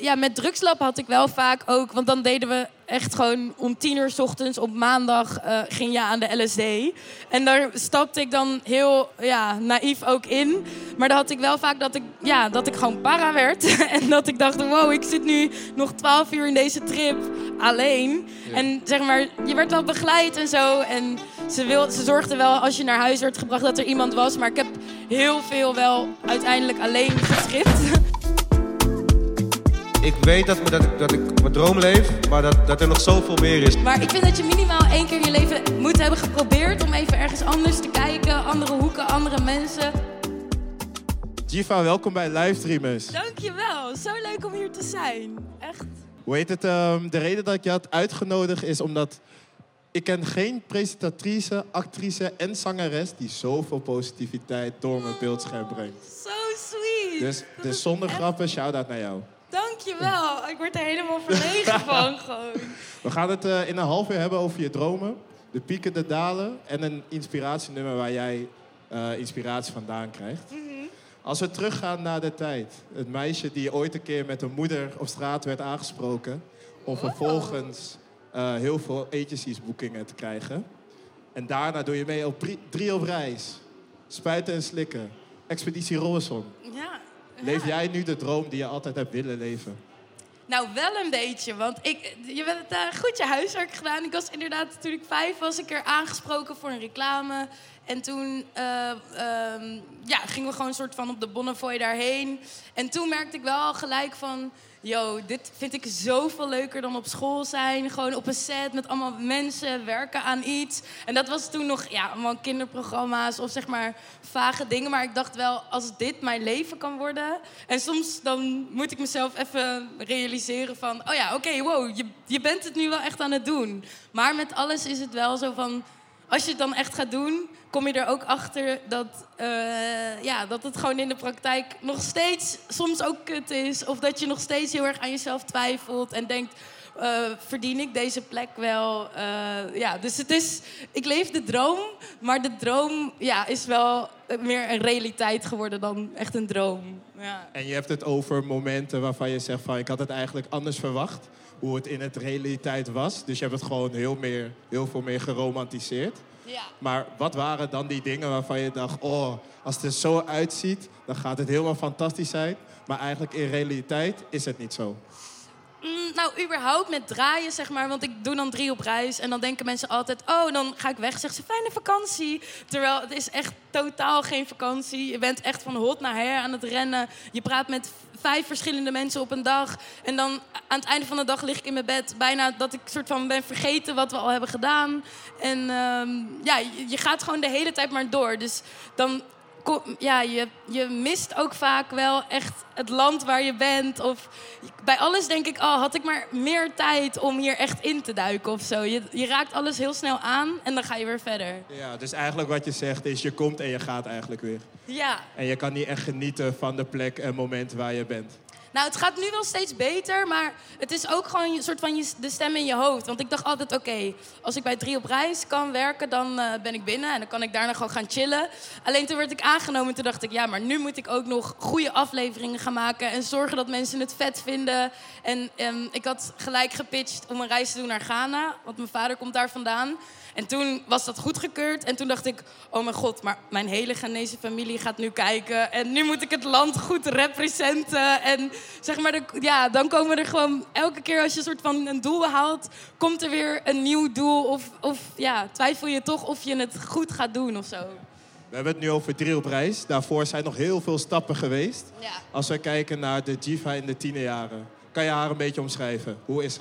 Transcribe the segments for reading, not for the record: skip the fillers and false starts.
met drugslab had ik wel vaak ook... Want dan deden we echt gewoon om 10:00 's ochtends op maandag ging je aan de LSD. En daar stapte ik dan heel naïef ook in. Maar dan had ik wel vaak dat ik gewoon para werd. En dat ik dacht, wow, ik zit nu nog 12 uur in deze trip alleen. Ja. En zeg maar, je werd wel begeleid en zo. En ze zorgden wel als je naar huis werd gebracht dat er iemand was. Maar ik heb heel veel wel uiteindelijk alleen getript. Ik weet dat ik mijn droom leef, maar dat er nog zoveel meer is. Maar ik vind dat je minimaal 1 keer in je leven moet hebben geprobeerd... om even ergens anders te kijken, andere hoeken, andere mensen. Jiva, welkom bij Livestreamers. Dankjewel, zo leuk om hier te zijn. Echt. Hoe heet het? De reden dat ik je had uitgenodigd is omdat... Ik ken geen presentatrice, actrice en zangeres... die zoveel positiviteit door mijn beeldscherm brengt. So sweet. Dus zonder grappen, shout-out naar jou. Dankjewel. Ik word er helemaal verlegen van gewoon. We gaan het in een half uur hebben over je dromen. De pieken, de dalen. En een inspiratienummer waar jij inspiratie vandaan krijgt. Mm-hmm. Als we teruggaan naar de tijd. Het meisje die ooit een keer met een moeder op straat werd aangesproken. Om vervolgens heel veel agencies-boekingen te krijgen. En daarna doe je mee op 3 op reis. Spuiten en slikken. Expeditie Robinson. Ja. Leef jij nu de droom die je altijd hebt willen leven? Nou, wel een beetje, want je hebt goed je huiswerk gedaan. Ik was inderdaad, toen ik 5 was, een keer aangesproken voor een reclame. En toen gingen we gewoon een soort van op de Bonnefoy daarheen. En toen merkte ik wel gelijk van... dit vind ik zoveel leuker dan op school zijn. Gewoon op een set met allemaal mensen, werken aan iets. En dat was toen nog allemaal kinderprogramma's of zeg maar vage dingen. Maar ik dacht wel, als dit mijn leven kan worden... En soms dan moet ik mezelf even realiseren van... je bent het nu wel echt aan het doen. Maar met alles is het wel zo van... Als je het dan echt gaat doen, kom je er ook achter dat het gewoon in de praktijk nog steeds soms ook kut is. Of dat je nog steeds heel erg aan jezelf twijfelt en denkt, verdien ik deze plek wel? Dus het is, ik leef de droom, maar de droom is wel meer een realiteit geworden dan echt een droom. Ja. En je hebt het over momenten waarvan je zegt van, ik had het eigenlijk anders verwacht. Hoe het in het realiteit was. Dus je hebt het gewoon heel veel meer geromantiseerd. Ja. Maar wat waren dan die dingen waarvan je dacht... als het er zo uitziet, dan gaat het helemaal fantastisch zijn. Maar eigenlijk in realiteit is het niet zo. Nou, überhaupt met draaien, zeg maar. Want ik doe dan 3 op reis. En dan denken mensen altijd... dan ga ik weg. Zeggen ze, fijne vakantie. Terwijl het is echt totaal geen vakantie. Je bent echt van hot naar her aan het rennen. Je praat met 5 verschillende mensen op een dag. En dan aan het einde van de dag lig ik in mijn bed. Bijna dat ik soort van ben vergeten wat we al hebben gedaan. En je gaat gewoon de hele tijd maar door. Dus dan... je mist ook vaak wel echt het land waar je bent. Of bij alles denk ik, had ik maar meer tijd om hier echt in te duiken of zo. Je raakt alles heel snel aan en dan ga je weer verder. Ja, dus eigenlijk wat je zegt is, je komt en je gaat eigenlijk weer. Ja. En je kan niet echt genieten van de plek en moment waar je bent. Nou, het gaat nu wel steeds beter, maar het is ook gewoon een soort van de stem in je hoofd. Want ik dacht altijd, oké, als ik bij 3 op reis kan werken, dan ben ik binnen. En dan kan ik daarna gewoon gaan chillen. Alleen toen werd ik aangenomen en toen dacht ik, maar nu moet ik ook nog goede afleveringen gaan maken. En zorgen dat mensen het vet vinden. En ik had gelijk gepitcht om een reis te doen naar Ghana, want mijn vader komt daar vandaan. En toen was dat goedgekeurd. En toen dacht ik, oh mijn god, maar mijn hele Ghanese familie gaat nu kijken. En nu moet ik het land goed representen. En zeg maar, dan komen er gewoon... Elke keer als je een soort van een doel behaalt... komt er weer een nieuw doel. Of twijfel je toch of je het goed gaat doen of zo. We hebben het nu over 3 op reis. Daarvoor zijn nog heel veel stappen geweest. Ja. Als we kijken naar de Jiva in de tienerjaren. Kan je haar een beetje omschrijven? Hoe is ze?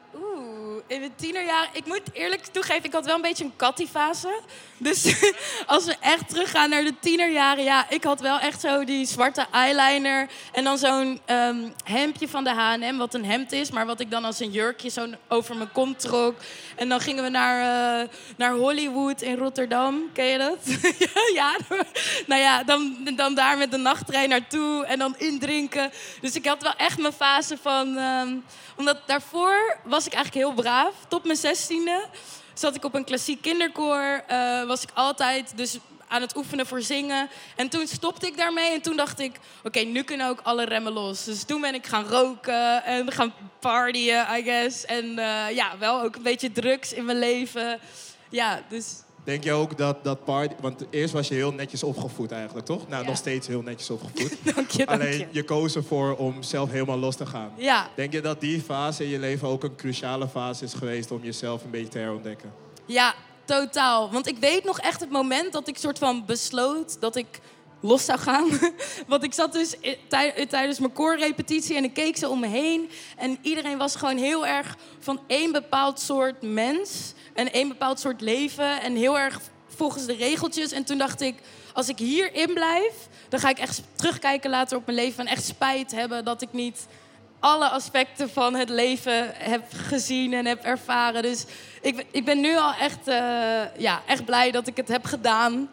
In mijn tienerjaren, ik moet eerlijk toegeven, ik had wel een beetje een kattiefase. Dus als we echt teruggaan naar de tienerjaren, ik had wel echt zo die zwarte eyeliner. En dan zo'n hemdje van de H&M, wat een hemd is, maar wat ik dan als een jurkje zo over mijn kont trok. En dan gingen we naar Hollywood in Rotterdam. Ken je dat? Ja. Nou ja, dan daar met de nachttrein naartoe en dan indrinken. Dus ik had wel echt mijn fase van... Omdat daarvoor was ik eigenlijk heel braaf. Tot mijn 16e zat ik op een klassiek kinderkoor. Was ik altijd dus aan het oefenen voor zingen. En toen stopte ik daarmee en toen dacht ik... Oké, nu kunnen ook alle remmen los. Dus toen ben ik gaan roken en gaan partyen, I guess. En wel ook een beetje drugs in mijn leven. Ja, dus... Denk je ook dat party... Want eerst was je heel netjes opgevoed eigenlijk, toch? Nou, Ja. nog steeds heel netjes opgevoed. Dank je. Alleen, je koos ervoor om zelf helemaal los te gaan. Ja. Denk je dat die fase in je leven ook een cruciale fase is geweest... om jezelf een beetje te herontdekken? Ja, totaal. Want ik weet nog echt het moment dat ik soort van besloot dat ik los zou gaan. Want ik zat dus tijdens mijn koorrepetitie en ik keek zo om me heen. En iedereen was gewoon heel erg van één bepaald soort mens. En één bepaald soort leven. En heel erg volgens de regeltjes. En toen dacht ik, als ik hierin blijf... dan ga ik echt terugkijken later op mijn leven... en echt spijt hebben dat ik niet... alle aspecten van het leven heb gezien en heb ervaren. Dus ik ben nu al echt blij dat ik het heb gedaan.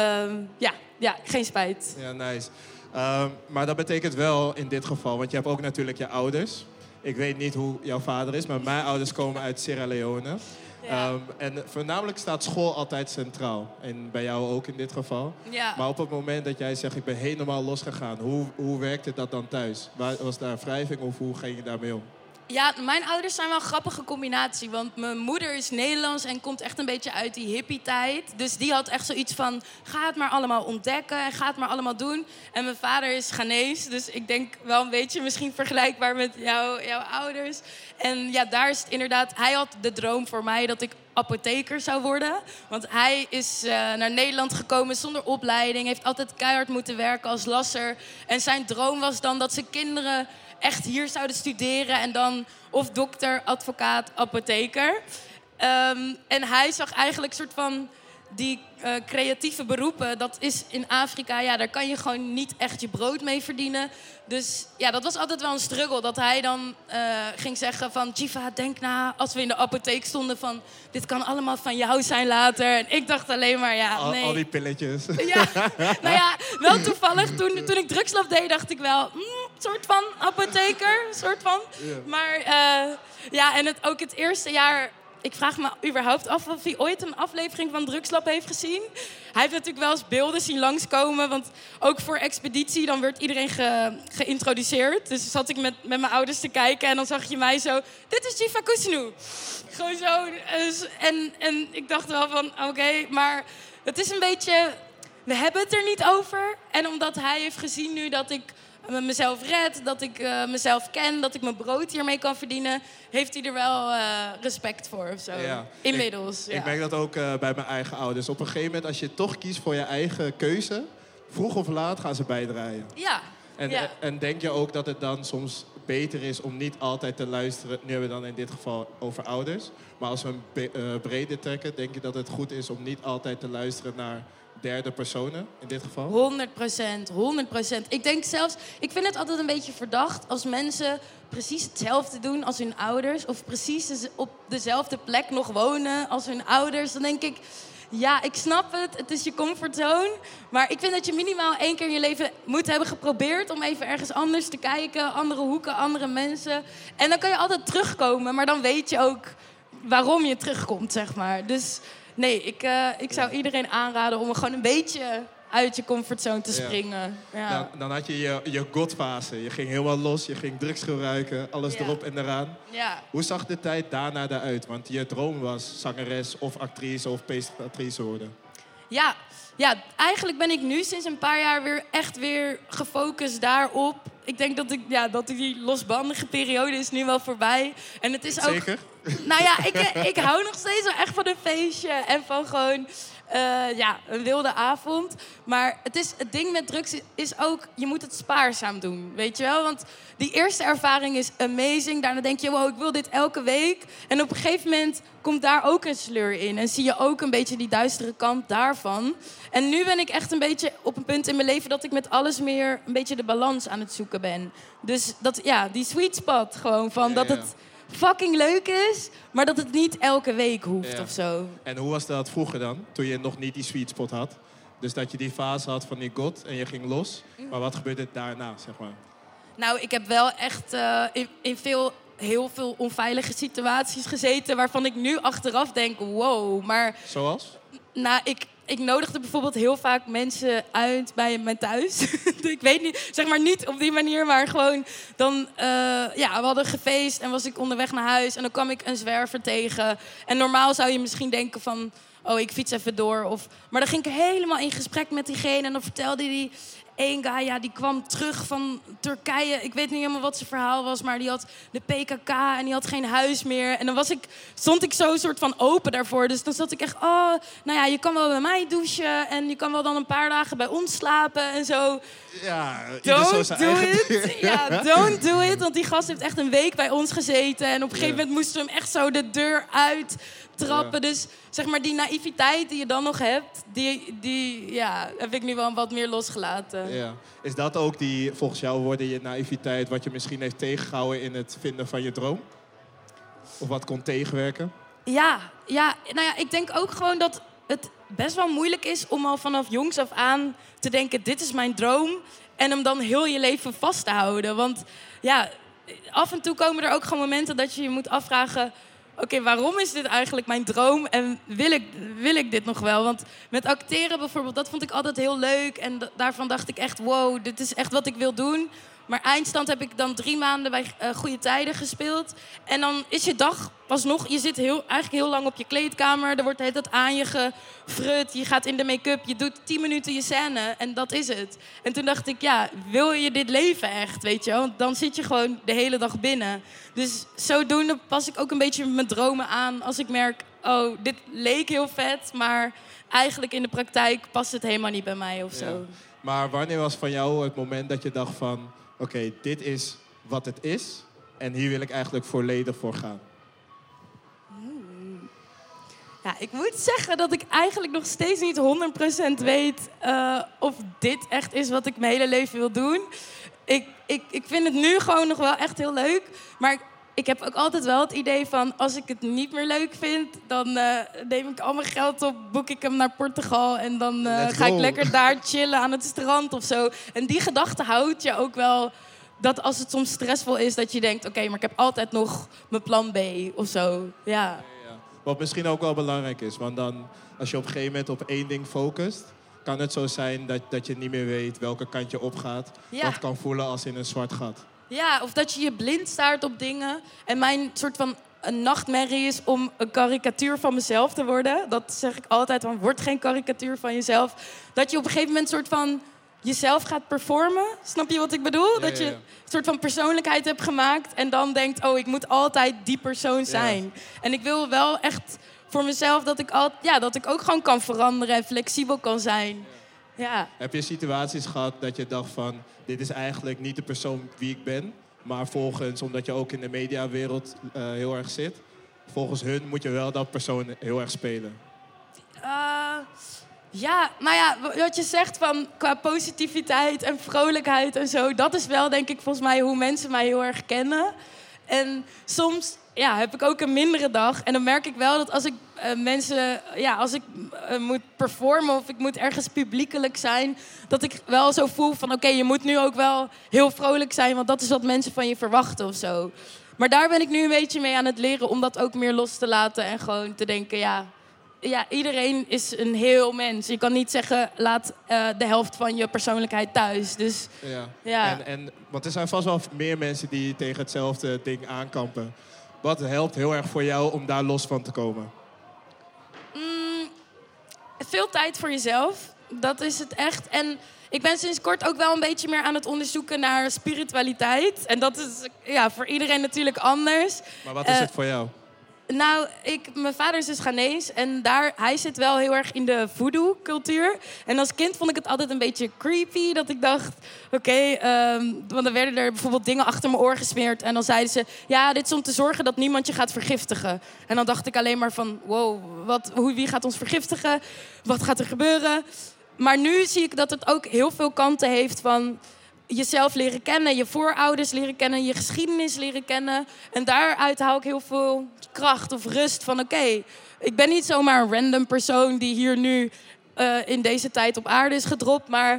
Geen spijt. Ja, nice. Maar dat betekent wel in dit geval... want je hebt ook natuurlijk je ouders. Ik weet niet hoe jouw vader is... maar mijn ouders komen uit Sierra Leone. Ja. En voornamelijk staat school altijd centraal. En bij jou ook in dit geval. Ja. Maar op het moment dat jij zegt, ik ben helemaal losgegaan... hoe werkte dat dan thuis? Was daar wrijving of hoe ging je daarmee om? Ja, mijn ouders zijn wel een grappige combinatie. Want mijn moeder is Nederlands en komt echt een beetje uit die hippie-tijd. Dus die had echt zoiets van, ga het maar allemaal ontdekken en ga het maar allemaal doen. En mijn vader is Ghanese, dus ik denk wel een beetje misschien vergelijkbaar met jouw ouders. En ja, daar is het inderdaad, hij had de droom voor mij dat ik apotheker zou worden. Want hij is naar Nederland gekomen zonder opleiding, heeft altijd keihard moeten werken als lasser. En zijn droom was dan dat zijn kinderen echt hier zouden studeren en dan of dokter, advocaat, apotheker. En hij zag eigenlijk een soort van die creatieve beroepen, dat is in Afrika, ja, daar kan je gewoon niet echt je brood mee verdienen. Dus ja, dat was altijd wel een struggle. Dat hij dan ging zeggen van, Jiva, denk na, als we in de apotheek stonden van, dit kan allemaal van jou zijn later. En ik dacht alleen maar, ja, nee. Al die pilletjes. Ja, nou ja, wel toevallig, toen ik drugslab deed, dacht ik wel, soort van apotheker, soort van. Ja. Maar en ook het eerste jaar... Ik vraag me überhaupt af of hij ooit een aflevering van Drugslab heeft gezien. Hij heeft natuurlijk wel eens beelden zien langskomen. Want ook voor Expeditie, dan werd iedereen geïntroduceerd. Dus zat ik met mijn ouders te kijken en dan zag je mij zo... Dit is Jiva Kusnu. Gewoon zo. En ik dacht wel van, oké, maar het is een beetje... We hebben het er niet over. En omdat hij heeft gezien nu dat ik mezelf red, dat ik mezelf ken, dat ik mijn brood hiermee kan verdienen, heeft hij er wel respect voor of zo. Ja. Inmiddels. Ik merk dat ook bij mijn eigen ouders. Op een gegeven moment, als je toch kiest voor je eigen keuze, vroeg of laat gaan ze bijdraaien. Ja. En denk je ook dat het dan soms beter is om niet altijd te luisteren, nu hebben we dan in dit geval over ouders, maar als we een breder trekken, denk je dat het goed is om niet altijd te luisteren naar derde personen, in dit geval? 100%. Ik denk zelfs, ik vind het altijd een beetje verdacht als mensen precies hetzelfde doen als hun ouders, of precies op dezelfde plek nog wonen als hun ouders. Dan denk ik, ja, ik snap het is je comfortzone, maar ik vind dat je minimaal 1 keer in je leven moet hebben geprobeerd om even ergens anders te kijken, andere hoeken, andere mensen. En dan kan je altijd terugkomen, maar dan weet je ook waarom je terugkomt, zeg maar. Dus nee, ik zou iedereen aanraden om gewoon een beetje uit je comfortzone te springen. Ja. Dan had je je godfase. Je ging helemaal los, je ging drugs gebruiken, alles erop en eraan. Ja. Hoe zag de tijd daarna eruit? Want je droom was zangeres of actrice of presentatrice worden. Ja, eigenlijk ben ik nu sinds een paar jaar weer gefocust daarop. Ik denk dat die losbandige periode is nu wel voorbij. En het is ook... Zeker? Nou ja, ik hou nog steeds wel echt van een feestje en van gewoon een wilde avond. Maar het ding met drugs is ook, je moet het spaarzaam doen, weet je wel? Want die eerste ervaring is amazing. Daarna denk je, wow, ik wil dit elke week. En op een gegeven moment komt daar ook een sleur in. En zie je ook een beetje die duistere kant daarvan. En nu ben ik echt een beetje op een punt in mijn leven dat ik met alles meer een beetje de balans aan het zoeken ben. Dus die sweet spot gewoon van dat het fucking leuk is, maar dat het niet elke week hoeft of zo. En hoe was dat vroeger dan, toen je nog niet die sweet spot had? Dus dat je die fase had van die god en je ging los. Maar wat gebeurde daarna, zeg maar? Nou, ik heb wel echt in heel veel onveilige situaties gezeten waarvan ik nu achteraf denk, wow, maar... Zoals? Nou, ik nodigde bijvoorbeeld heel vaak mensen uit bij mijn thuis. Ik weet niet, zeg maar niet op die manier, maar gewoon dan... we hadden gefeest en was ik onderweg naar huis en dan kwam ik een zwerver tegen. En normaal zou je misschien denken van... oh, ik fiets even door. Maar dan ging ik helemaal in gesprek met diegene en dan vertelde hij... Eén guy, ja, die kwam terug van Turkije. Ik weet niet helemaal wat zijn verhaal was, maar die had de PKK en die had geen huis meer. En dan stond ik zo soort van open daarvoor. Dus dan zat ik echt, je kan wel bij mij douchen en je kan wel dan een paar dagen bij ons slapen en zo. Ja, don't do it. Ja, don't do it. Want die gast heeft echt een week bij ons gezeten. En op een gegeven moment moesten we hem echt zo de deur uit trappen. Dus zeg maar die naïviteit die je dan nog hebt, die heb ik nu wel wat meer losgelaten. Ja. Is dat ook die, volgens jou, worden je naïviteit wat je misschien heeft tegengehouden in het vinden van je droom? Of wat kon tegenwerken? Ja, ik denk ook gewoon dat het best wel moeilijk is om al vanaf jongs af aan te denken, dit is mijn droom. En hem dan heel je leven vast te houden. Want ja, af en toe komen er ook gewoon momenten dat je je moet afvragen, oké, waarom is dit eigenlijk mijn droom en wil ik dit nog wel? Want met acteren bijvoorbeeld, dat vond ik altijd heel leuk. En daarvan dacht ik echt, wow, dit is echt wat ik wil doen. Maar eindstand heb ik dan 3 maanden bij Goede Tijden gespeeld. En dan is je dag pas nog... Je zit eigenlijk heel lang op je kleedkamer. Er wordt de hele tijd aan je gefrut. Je gaat in de make-up. Je doet 10 minuten je scène. En dat is het. En toen dacht ik, ja, wil je dit leven echt, weet je wel? Want dan zit je gewoon de hele dag binnen. Dus zodoende pas ik ook een beetje mijn dromen aan. Als ik merk, oh, dit leek heel vet. Maar eigenlijk in de praktijk past het helemaal niet bij mij of zo. Ja. Maar wanneer was van jou het moment dat je dacht van, oké, dit is wat het is en hier wil ik eigenlijk volledig voor gaan? Ja, ik moet zeggen dat ik eigenlijk nog steeds niet 100% weet of dit echt is wat ik mijn hele leven wil doen. Ik vind het nu gewoon nog wel echt heel leuk, maar ik heb ook altijd wel het idee van, als ik het niet meer leuk vind, dan neem ik al mijn geld op, boek ik hem naar Portugal en dan ga ik lekker daar chillen aan het strand of zo. En die gedachte houdt je ook wel, dat als het soms stressvol is, dat je denkt, oké, maar ik heb altijd nog mijn plan B of zo. Ja. Wat misschien ook wel belangrijk is, want dan, als je op een gegeven moment op één ding focust, kan het zo zijn dat je niet meer weet welke kant je opgaat. Ja. Dat kan voelen als in een zwart gat. Ja, of dat je je blind staart op dingen. En mijn soort van een nachtmerrie is om een karikatuur van mezelf te worden. Dat zeg ik altijd, want word geen karikatuur van jezelf. Dat je op een gegeven moment soort van jezelf gaat performen. Snap je wat ik bedoel? Ja, dat je ja. een soort van persoonlijkheid hebt gemaakt en dan denkt, oh, ik moet altijd die persoon zijn. Ja. En ik wil wel echt voor mezelf dat ik ook gewoon kan veranderen en flexibel kan zijn. Ja. Heb je situaties gehad dat je dacht van, dit is eigenlijk niet de persoon wie ik ben, maar volgens, omdat je ook in de mediawereld heel erg zit, volgens hun moet je wel dat persoon heel erg spelen? Ja, nou ja, wat je zegt van qua positiviteit en vrolijkheid en zo, dat is wel denk ik volgens mij hoe mensen mij heel erg kennen. En soms heb ik ook een mindere dag. En dan merk ik wel dat als ik moet performen of ik moet ergens publiekelijk zijn, dat ik wel zo voel van oké, je moet nu ook wel heel vrolijk zijn, want dat is wat mensen van je verwachten of zo. Maar daar ben ik nu een beetje mee aan het leren om dat ook meer los te laten en gewoon te denken, ja, iedereen is een heel mens. Je kan niet zeggen, laat de helft van je persoonlijkheid thuis. Dus, ja. Want er zijn vast wel meer mensen die tegen hetzelfde ding aankampen. Wat helpt heel erg voor jou om daar los van te komen? Veel tijd voor jezelf. Dat is het echt. En ik ben sinds kort ook wel een beetje meer aan het onderzoeken naar spiritualiteit. En dat is voor iedereen natuurlijk anders. Maar wat is het voor jou? Nou, mijn vader is dus Ghanese en hij zit wel heel erg in de voodoo-cultuur. En als kind vond ik het altijd een beetje creepy, dat ik dacht, oké, want dan werden er bijvoorbeeld dingen achter mijn oor gesmeerd. En dan zeiden ze, ja, dit is om te zorgen dat niemand je gaat vergiftigen. En dan dacht ik alleen maar van, wow, wie gaat ons vergiftigen? Wat gaat er gebeuren? Maar nu zie ik dat het ook heel veel kanten heeft van jezelf leren kennen, je voorouders leren kennen, je geschiedenis leren kennen. En daaruit haal ik heel veel kracht of rust van oké, ik ben niet zomaar een random persoon die hier nu in deze tijd op aarde is gedropt, maar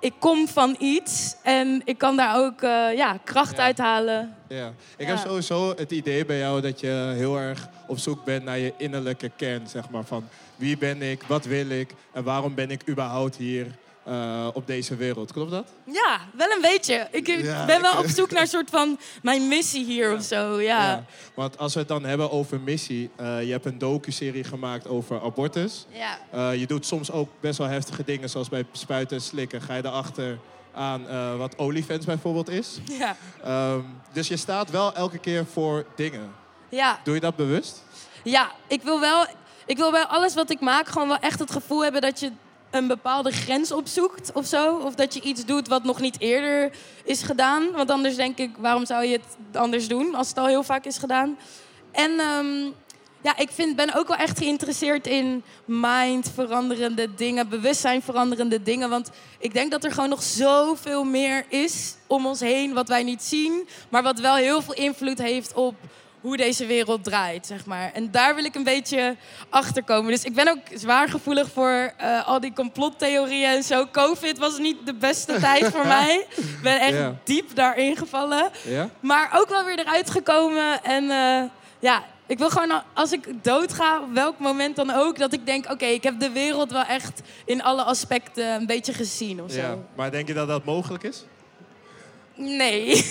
ik kom van iets en ik kan daar ook kracht uithalen. Ja. Ik heb sowieso het idee bij jou dat je heel erg op zoek bent naar je innerlijke kern, zeg maar. Van wie ben ik, wat wil ik en waarom ben ik überhaupt hier op deze wereld. Klopt dat? Ja, wel een beetje. Ik ben wel op zoek naar een soort van mijn missie hier of zo. Ja. Want als we het dan hebben over missie, je hebt een docu-serie gemaakt over abortus. Ja. Je doet soms ook best wel heftige dingen, zoals bij spuiten en slikken. Ga je erachter aan wat OnlyFans bijvoorbeeld is. Ja. Dus je staat wel elke keer voor dingen. Ja. Doe je dat bewust? Ja, ik wil bij alles wat ik maak gewoon wel echt het gevoel hebben dat je een bepaalde grens opzoekt of zo. Of dat je iets doet wat nog niet eerder is gedaan. Want anders denk ik, waarom zou je het anders doen als het al heel vaak is gedaan? En ben ook wel echt geïnteresseerd in mind-veranderende dingen, bewustzijn-veranderende dingen. Want ik denk dat er gewoon nog zoveel meer is om ons heen wat wij niet zien. Maar wat wel heel veel invloed heeft op hoe deze wereld draait, zeg maar. En daar wil ik een beetje achter komen. Dus ik ben ook zwaar gevoelig voor al die complottheorieën en zo. COVID was niet de beste tijd voor mij. Ik ben echt diep daarin gevallen. Ja? Maar ook wel weer eruit gekomen. En ik wil gewoon, als ik doodga, op welk moment dan ook, dat ik denk, oké, ik heb de wereld wel echt in alle aspecten een beetje gezien of zo. Ja, maar denk je dat dat mogelijk is? Nee.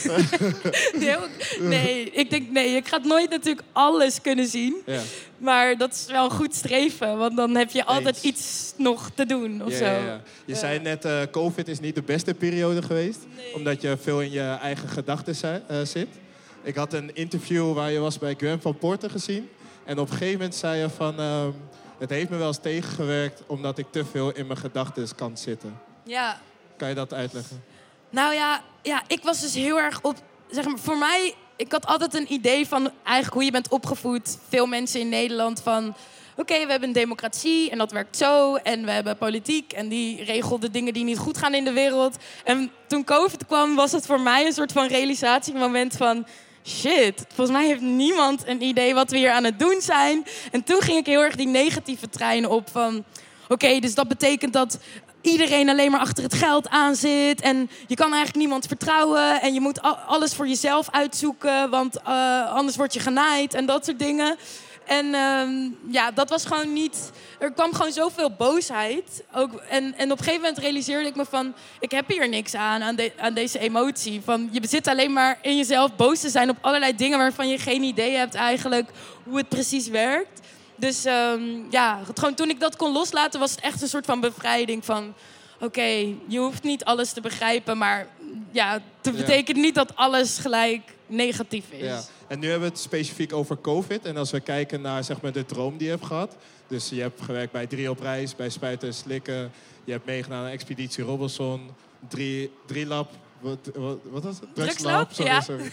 Nee, ik denk nee. Ik ga nooit natuurlijk alles kunnen zien. Ja. Maar dat is wel een goed streven. Want dan heb je altijd iets nog te doen of zo. Ja. Je zei net, COVID is niet de beste periode geweest. Nee. Omdat je veel in je eigen gedachten zit. Ik had een interview waar je was bij Graham van Porter gezien. En op een gegeven moment zei je van... het heeft me wel eens tegengewerkt omdat ik te veel in mijn gedachten kan zitten. Ja. Kan je dat uitleggen? Nou ja, ik was dus heel erg op... Zeg maar, voor mij, ik had altijd een idee van eigenlijk hoe je bent opgevoed. Veel mensen in Nederland van... Oké, we hebben een democratie en dat werkt zo. En we hebben politiek en die regelt de dingen die niet goed gaan in de wereld. En toen COVID kwam, was het voor mij een soort van realisatiemoment van... Shit, volgens mij heeft niemand een idee wat we hier aan het doen zijn. En toen ging ik heel erg die negatieve trein op van... Oké, dus dat betekent dat iedereen alleen maar achter het geld aan zit. En je kan eigenlijk niemand vertrouwen. En je moet alles voor jezelf uitzoeken, want anders word je genaaid en dat soort dingen. En dat was gewoon niet... Er kwam gewoon zoveel boosheid. Ook, en op een gegeven moment realiseerde ik me van... Ik heb hier niks aan deze emotie. Van, je zit alleen maar in jezelf boos te zijn op allerlei dingen... waarvan je geen idee hebt eigenlijk hoe het precies werkt. Dus gewoon toen ik dat kon loslaten... was het echt een soort van bevrijding van... Oké, je hoeft niet alles te begrijpen... maar dat betekent niet dat alles gelijk negatief is. Ja. En nu hebben we het specifiek over COVID. En als we kijken naar zeg maar, de droom die je hebt gehad... Dus je hebt gewerkt bij 3 op reis, bij Spuiten en Slikken. Je hebt meegedaan aan Expeditie Robinson. 3 Lab... Wat was het? Drugslab? Sorry.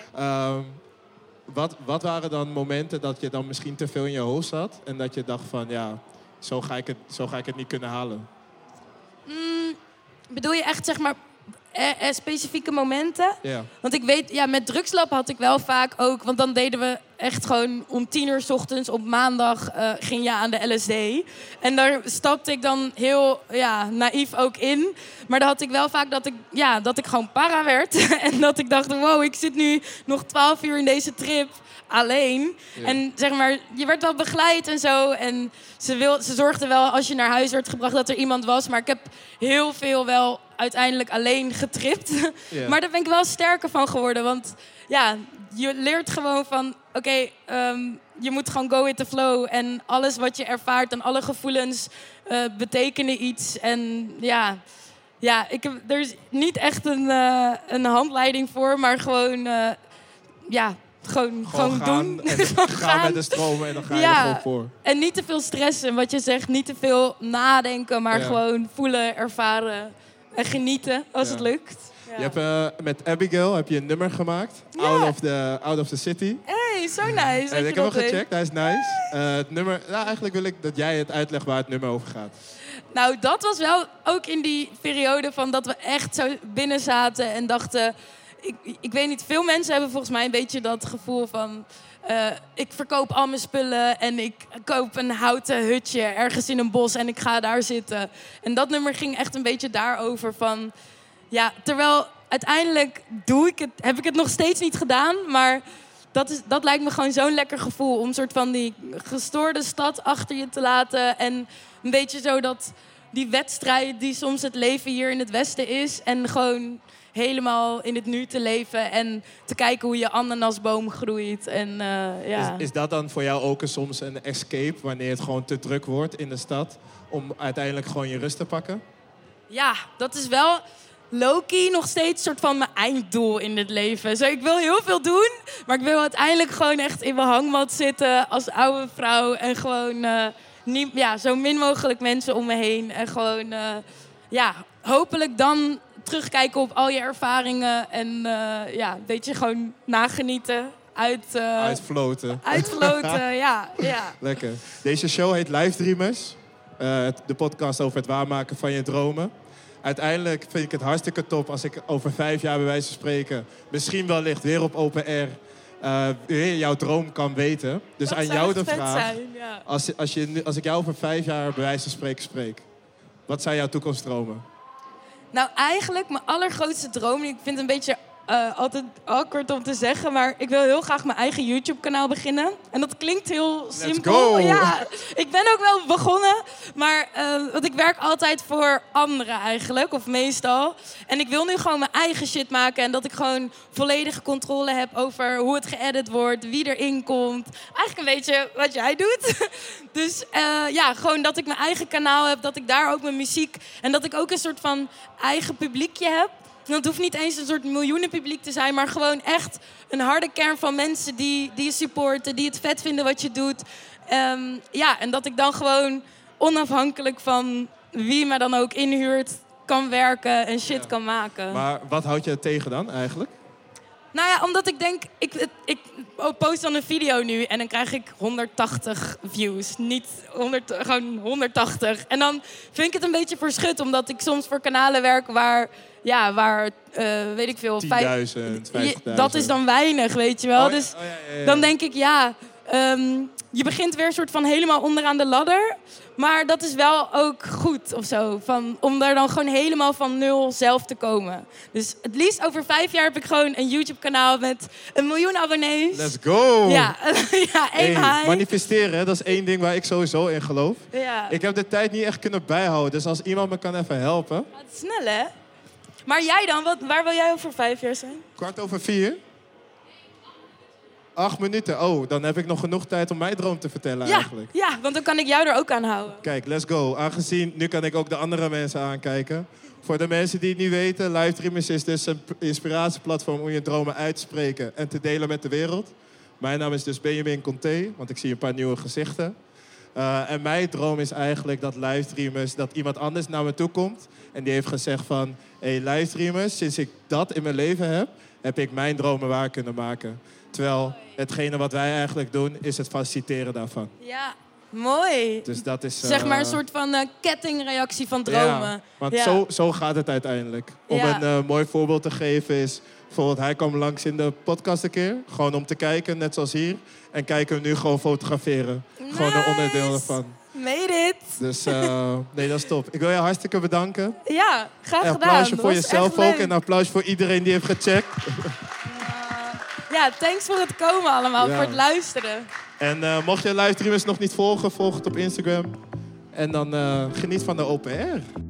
Wat waren dan momenten dat je dan misschien te veel in je hoofd zat... en dat je dacht van, zo ga ik het niet kunnen halen? Bedoel je echt, zeg maar... specifieke momenten. Ja. Want ik weet, met Drugslab had ik wel vaak ook... Want dan deden we echt gewoon om 10:00 's ochtends op maandag ging je aan de LSD. En daar stapte ik dan heel naïef ook in. Maar dan had ik wel vaak dat ik gewoon para werd. En dat ik dacht, wow, ik zit nu nog 12 uur in deze trip alleen. Ja. En zeg maar, je werd wel begeleid en zo. En ze zorgde wel als je naar huis werd gebracht dat er iemand was. Maar ik heb heel veel wel uiteindelijk alleen getript. Yeah. Maar daar ben ik wel sterker van geworden. Want je leert gewoon van... Oké, je moet gewoon go with the flow. En alles wat je ervaart en alle gevoelens betekenen iets. En er is niet echt een handleiding voor. Maar gewoon Gewoon doen. En gaan met de stromen en dan ga je er gewoon voor. En niet te veel stressen, wat je zegt. Niet te veel nadenken, maar gewoon voelen, ervaren en genieten als het lukt. Ja. Je hebt met Abigail heb je een nummer gemaakt. Out of the City. Hey, zo nice. En ik heb hem gecheckt, hij is nice. Het nummer, eigenlijk wil ik dat jij het uitlegt waar het nummer over gaat. Nou, dat was wel ook in die periode van dat we echt zo binnen zaten en dachten... ik weet niet, veel mensen hebben volgens mij een beetje dat gevoel van... ik verkoop al mijn spullen en ik koop een houten hutje ergens in een bos en ik ga daar zitten. En dat nummer ging echt een beetje daarover van... Ja, terwijl uiteindelijk heb ik het nog steeds niet gedaan, maar dat lijkt me gewoon zo'n lekker gevoel om soort van die gestoorde stad achter je te laten en een beetje zo dat die wedstrijd die soms het leven hier in het Westen is en gewoon helemaal in het nu te leven en te kijken hoe je ananasboom groeit. En, ja. Is dat dan voor jou ook soms een escape wanneer het gewoon te druk wordt in de stad om uiteindelijk gewoon je rust te pakken? Ja, dat is wel low-key nog steeds soort van mijn einddoel in het leven. Zo, ik wil heel veel doen, maar ik wil uiteindelijk gewoon echt in mijn hangmat zitten als oude vrouw en gewoon zo min mogelijk mensen om me heen. En gewoon, hopelijk dan terugkijken op al je ervaringen en een beetje gewoon nagenieten. Uitfloten. Uitfloten, ja. Lekker. Deze show heet Live Dreamers. De podcast over het waarmaken van je dromen. Uiteindelijk vind ik het hartstikke top als ik over 5 jaar bij wijze van spreken... misschien wellicht weer op open air weer jouw droom kan weten. Dus dat aan jou de vraag. Zijn, ja. Als ik jou over 5 jaar bij wijze van spreken spreek... wat zijn jouw toekomstdromen? Nou, eigenlijk mijn allergrootste droom... ik vind het een beetje altijd awkward om te zeggen... maar ik wil heel graag mijn eigen YouTube-kanaal beginnen. En dat klinkt heel simpel. Let's go! Ja, ik ben ook wel begonnen. Maar want ik werk altijd voor anderen eigenlijk, of meestal. En ik wil nu gewoon mijn eigen shit maken... en dat ik gewoon volledige controle heb over hoe het geëdit wordt... wie erin komt. Eigenlijk een beetje wat jij doet. Dus gewoon dat ik mijn eigen kanaal heb... dat ik daar ook mijn muziek... en dat ik ook een soort van eigen publiekje heb... Het hoeft niet eens een soort miljoenenpubliek te zijn... maar gewoon echt een harde kern van mensen die je supporten... die het vet vinden wat je doet. En dat ik dan gewoon onafhankelijk van wie me dan ook inhuurt... kan werken en shit kan maken. Maar wat houd je tegen dan eigenlijk? Nou ja, omdat ik denk... Ik post dan een video nu en dan krijg ik 180 views. Niet 100, gewoon 180. En dan vind ik het een beetje verschut... omdat ik soms voor kanalen werk waar weet ik veel... 10.000, 50.000. Dat is dan weinig, weet je wel. Oh, ja, dus ja. dan denk ik, je begint weer een soort van helemaal onderaan de ladder. Maar dat is wel ook goed of zo. Om daar dan gewoon helemaal van nul zelf te komen. Dus het liefst over 5 jaar heb ik gewoon een YouTube-kanaal met 1 miljoen abonnees. Let's go! Ja, aim high. Manifesteren, hè? Dat is 1 ding waar ik sowieso in geloof. Ja. Ik heb de tijd niet echt kunnen bijhouden. Dus als iemand me kan even helpen. Het is snel, hè? Maar jij dan? Waar wil jij over 5 jaar zijn? 4:15? 8 minuten. Oh, dan heb ik nog genoeg tijd om mijn droom te vertellen eigenlijk. Ja, want dan kan ik jou er ook aan houden. Kijk, let's go. Aangezien, nu kan ik ook de andere mensen aankijken. Voor de mensen die het niet weten, Live Dreamers is dus een inspiratieplatform om je dromen uit te spreken en te delen met de wereld. Mijn naam is dus Benjamin Conté, want ik zie een paar nieuwe gezichten. En mijn droom is eigenlijk dat Live Dreamers, dat iemand anders naar me toe komt en die heeft gezegd van, hey Live Dreamers, sinds ik dat in mijn leven heb ik mijn dromen waar kunnen maken. Terwijl hetgene wat wij eigenlijk doen, is het faciliteren daarvan. Ja, mooi. Dus dat is... zeg maar een soort van kettingreactie van dromen. Ja, want zo gaat het uiteindelijk. Om een mooi voorbeeld te geven is... Bijvoorbeeld, hij kwam langs in de podcast een keer. Gewoon om te kijken, net zoals hier. En kijken we nu gewoon fotograferen. Nice. Gewoon een onderdeel ervan. Made it. Dus nee, dat is top. Ik wil je hartstikke bedanken. Ja, graag gedaan. Een applausje voor was jezelf echt ook. leuk. En een applaus voor iedereen die heeft gecheckt. Ja, thanks voor het komen allemaal, Ja. voor het luisteren. En mocht je Live Dreamers nog niet volgen, volg het op Instagram. En dan geniet van de open air.